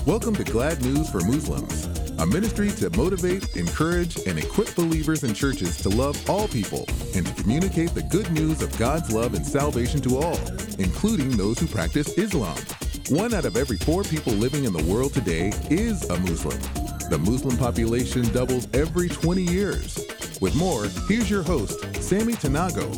Welcome to Glad News for Muslims, a ministry to motivate, encourage, and equip believers in churches to love all people and to communicate the good news of God's love and salvation to all, including those who practice Islam. 1 out of every 4 people living in the world today is a Muslim. The Muslim population doubles every 20 years. With more, here's your host, Sammy Tanago.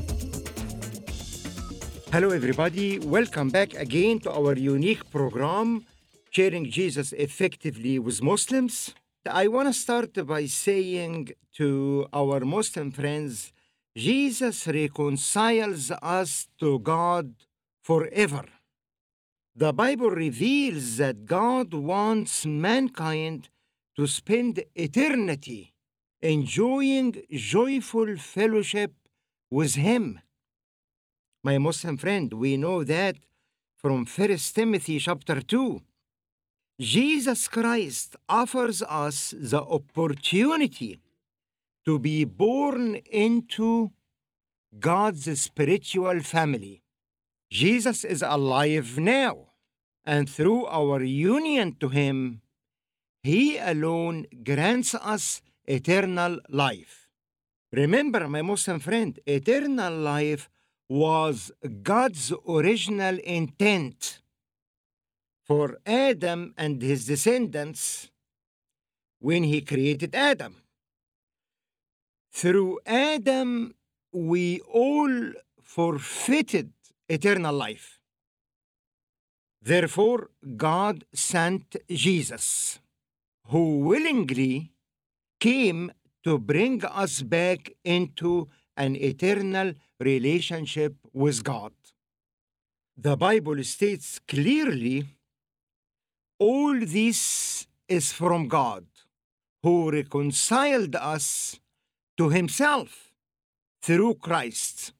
Hello, everybody. Welcome back again to our unique program, Sharing Jesus Effectively with Muslims. I want to start by saying to our Muslim friends, Jesus reconciles us to God forever. The Bible reveals that God wants mankind to spend eternity enjoying joyful fellowship with Him. My Muslim friend, we know that from 1 Timothy chapter 2. Jesus Christ offers us the opportunity to be born into God's spiritual family. Jesus is alive now, and through our union to Him, He alone grants us eternal life. Remember, my Muslim friend, eternal life was God's original intent for Adam and his descendants when He created Adam. Through Adam, we all forfeited eternal life. Therefore, God sent Jesus, who willingly came to bring us back into an eternal relationship with God. The Bible states clearly, all this is from God, who reconciled us to Himself through Christ.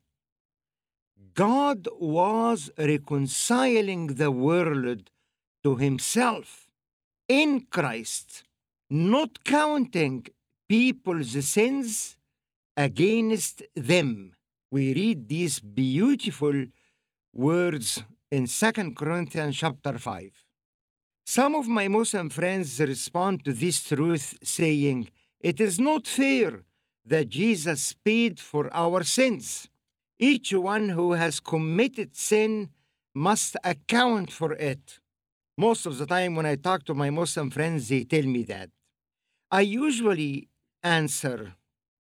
God was reconciling the world to Himself in Christ, not counting people's sins against them. We read these beautiful words in 2 Corinthians chapter 5. Some of my Muslim friends respond to this truth saying, it is not fair that Jesus paid for our sins. Each one who has committed sin must account for it. Most of the time when I talk to my Muslim friends, they tell me that. I usually answer,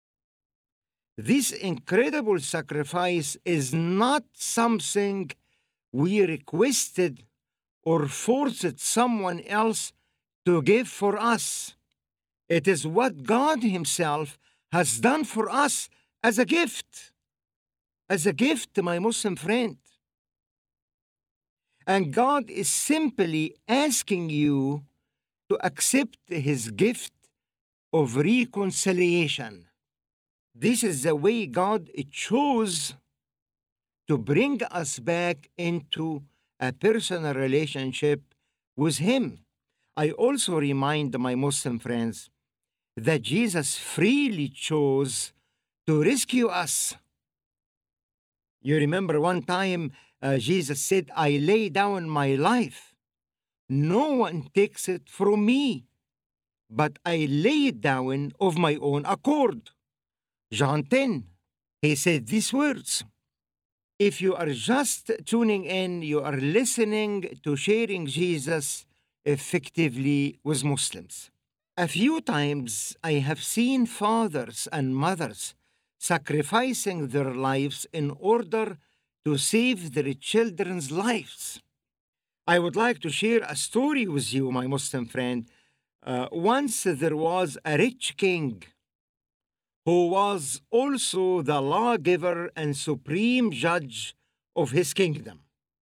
this incredible sacrifice is not something we requested or forced someone else to give for us. It is what God Himself has done for us as a gift. As a gift, my Muslim friend. And God is simply asking you to accept His gift of reconciliation. This is the way God chose to bring us back into a personal relationship with Him. I also remind my Muslim friends that Jesus freely chose to rescue us. You remember one time Jesus said, I lay down my life. No one takes it from me, but I lay it down of my own accord. John 10, He said these words. If you are just tuning in, you are listening to Sharing Jesus Effectively with Muslims. A few times I have seen fathers and mothers sacrificing their lives in order to save their children's lives. I would like to share a story with you, my Muslim friend. Once there was a rich king who was also the lawgiver and supreme judge of his kingdom.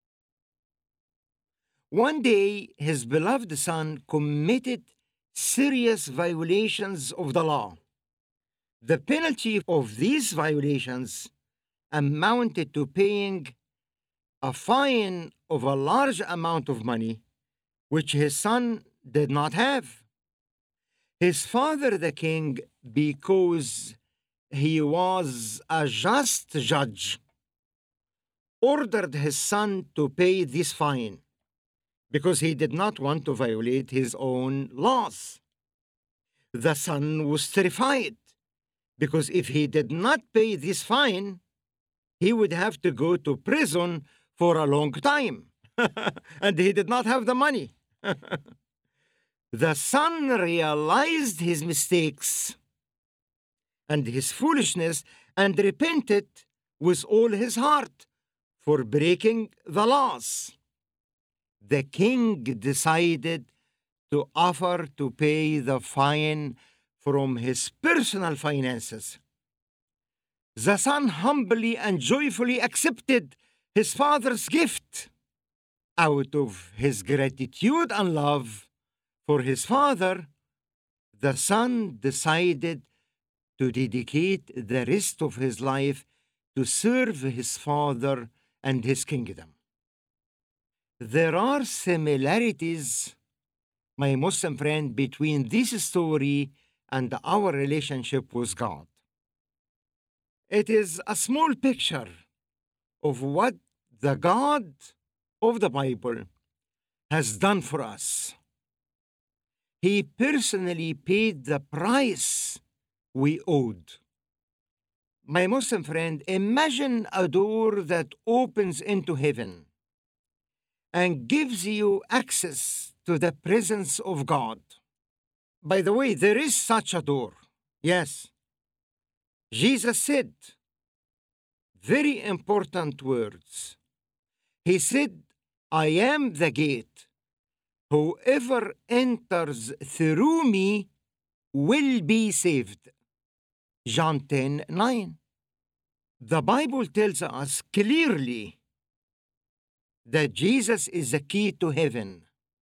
One day, his beloved son committed serious violations of the law. The penalty of these violations amounted to paying a fine of a large amount of money, which his son did not have. His father, the king, because he was a just judge, ordered his son to pay this fine. because he did not want to violate his own laws. The son was terrified because if he did not pay this fine, he would have to go to prison for a long time. And he did not have the money. The son realized his mistakes and his foolishness and repented with all his heart for breaking the laws. The king decided to offer to pay the fine from his personal finances. The son humbly and joyfully accepted his father's gift. Out of his gratitude and love for his father, the son decided to dedicate the rest of his life to serve his father and his kingdom. There are similarities, my Muslim friend, between this story and our relationship with God. It is a small picture of what the God of the Bible has done for us. He personally paid the price we owed. My Muslim friend, imagine a door that opens into heaven and gives you access to the presence of God. By the way, there is such a door. Yes. Jesus said very important words. He said, I am the gate. Whoever enters through me will be saved. John 10:9. The Bible tells us clearly that Jesus is the key to heaven.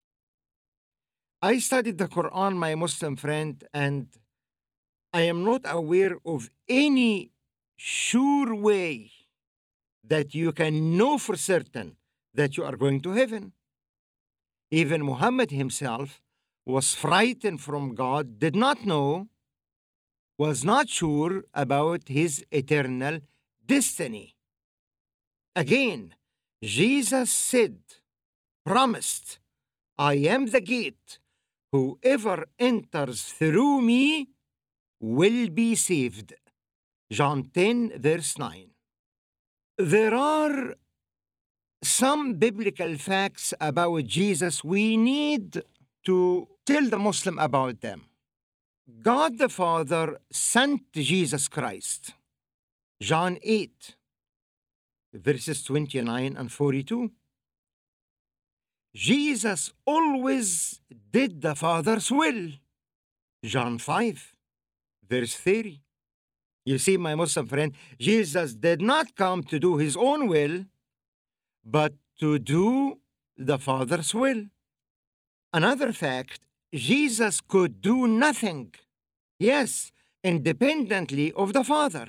I studied the Quran, my Muslim friend, and I am not aware of any sure way that you can know for certain that you are going to heaven. Even Muhammad himself was frightened from God, did not know, was not sure about his eternal destiny. Again, Jesus said, promised, I am the gate. Whoever enters through me will be saved. John 10:9. There are some biblical facts about Jesus we need to tell the Muslim about them. God the Father sent Jesus Christ. John 8, verses 29 and 42. Jesus always did the Father's will. John 5, verse 30. You see, my Muslim friend, Jesus did not come to do his own will, but to do the Father's will. Another fact, Jesus could do nothing, yes, independently of the Father.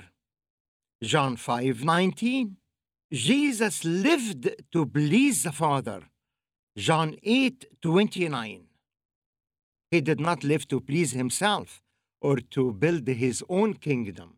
John 5:19. Jesus lived to please the Father. John 8:29. He did not live to please himself or to build his own kingdom.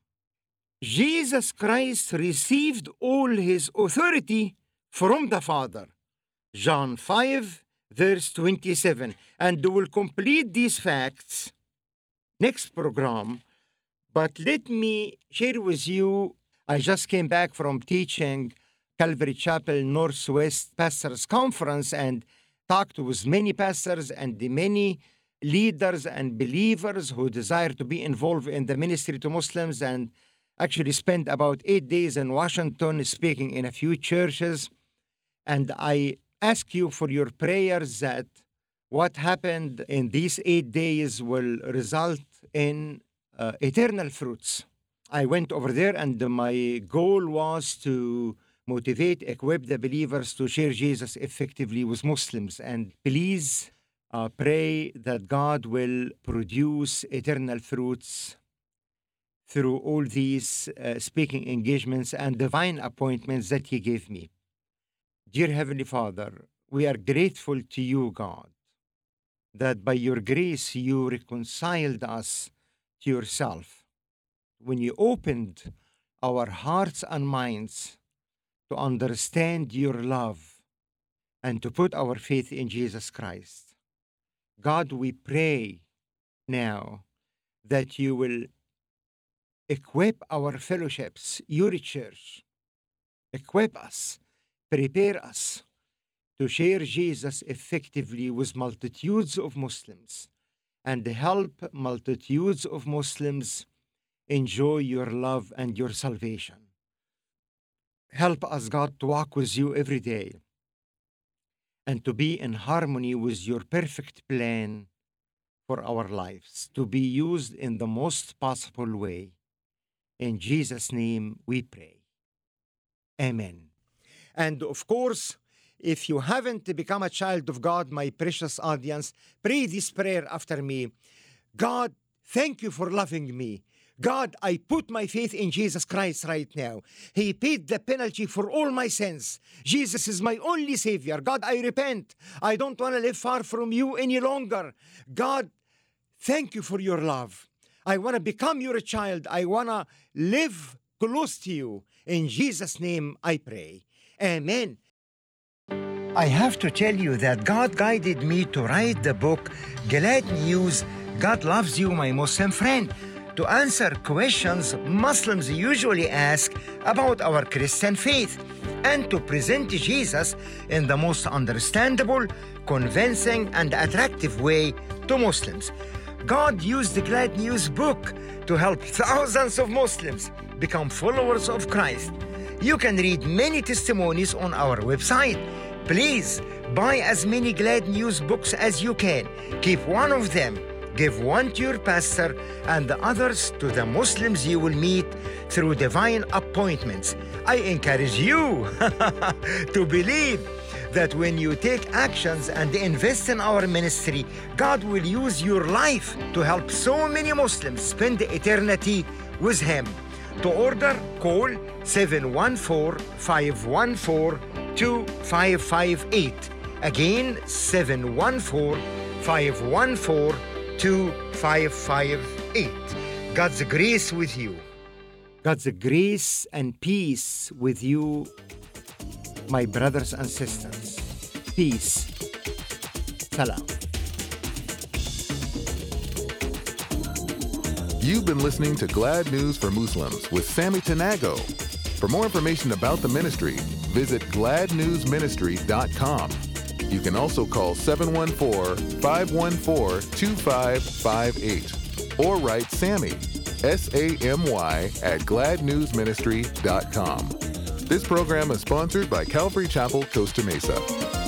Jesus Christ received all his authority from the Father. John 5, verse 27. And we'll complete these facts next program. But let me share with you, I just came back from teaching Calvary Chapel Northwest Pastors Conference and talked with many pastors and many leaders and believers who desire to be involved in the ministry to Muslims, and actually spent about 8 days in Washington speaking in a few churches. And I ask you for your prayers that what happened in these 8 days will result in eternal fruits. I went over there and my goal was to motivate, equip the believers to share Jesus effectively with Muslims. And please pray that God will produce eternal fruits through all these speaking engagements and divine appointments that He gave me. Dear Heavenly Father, we are grateful to you, God, that by your grace you reconciled us to yourself. When you opened our hearts and minds to understand your love and to put our faith in Jesus Christ. God, we pray now that you will equip our fellowships, your church, equip us, prepare us to share Jesus effectively with multitudes of Muslims and help multitudes of Muslims enjoy your love and your salvation. Help us, God, to walk with you every day and to be in harmony with your perfect plan for our lives, to be used in the most possible way. In Jesus' name we pray. Amen. And of course, if you haven't become a child of God, my precious audience, pray this prayer after me. God, thank you for loving me. God, I put my faith in Jesus Christ right now. He paid the penalty for all my sins. Jesus is my only Savior. God, I repent. I don't want to live far from you any longer. God, thank you for your love. I want to become your child. I want to live close to you. In Jesus' name I pray. Amen. I have to tell you that God guided me to write the book, Glad News, God Loves You, My Muslim Friend, to answer questions Muslims usually ask about our Christian faith and to present Jesus in the most understandable, convincing, and attractive way to Muslims. God used the Glad News book to help thousands of Muslims become followers of Christ. You can read many testimonies on our website. Please buy as many Glad News books as you can. Keep one of them. Give one to your pastor and the others to the Muslims you will meet through divine appointments. I encourage you to believe that when you take actions and invest in our ministry, God will use your life to help so many Muslims spend eternity with Him. To order, call 714-514-2558. Again, 714-514-2558. God's grace with you. God's grace and peace with you, my brothers and sisters. Peace. Salam. You've been listening to Glad News for Muslims with Sammy Tanago. For more information about the ministry, visit gladnewsministry.com. You can also call 714-514-2558 or write Sammy, SAMY, at gladnewsministry.com. This program is sponsored by Calvary Chapel, Costa Mesa.